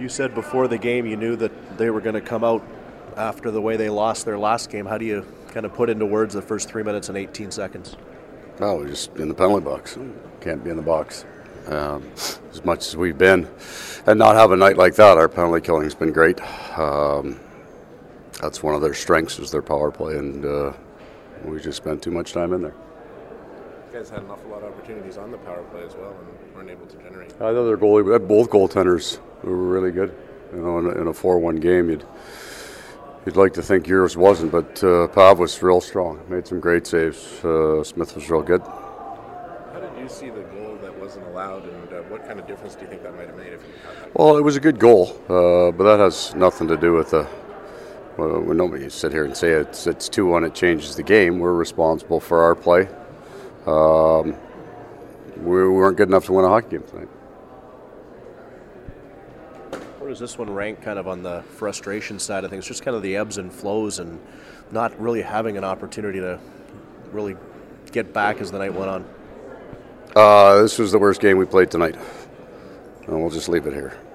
You said before the game you knew that they were going to come out after the way they lost their last game. How do you kind of put into words the first 3 minutes and 18 seconds? No, we're just in the penalty box. Can't be in the box. As much as we've been, and not have a night like that, our penalty killing has been great. That's one of their strengths is their power play, and we just spent too much time in there. You guys had an awful lot of opportunities on the power play as well and weren't able to generate. I thought their goalie, both goaltenders were really good. You know, in a 4-1 game, you'd like to think yours wasn't, but Pav was real strong. Made some great saves. Smith was real good. How did you see the goal that wasn't allowed, and what kind of difference do you think that might have made if you had that? Well, it was a good goal, but that has nothing to do with when nobody sit here and say it's 2-1, it changes the game. We're responsible for our play. We weren't good enough to win a hockey game tonight. Where does this one rank kind of on the frustration side of things? Just kind of the ebbs and flows and not really having an opportunity to really get back as the night went on. This was the worst game we played tonight. And we'll just leave it here.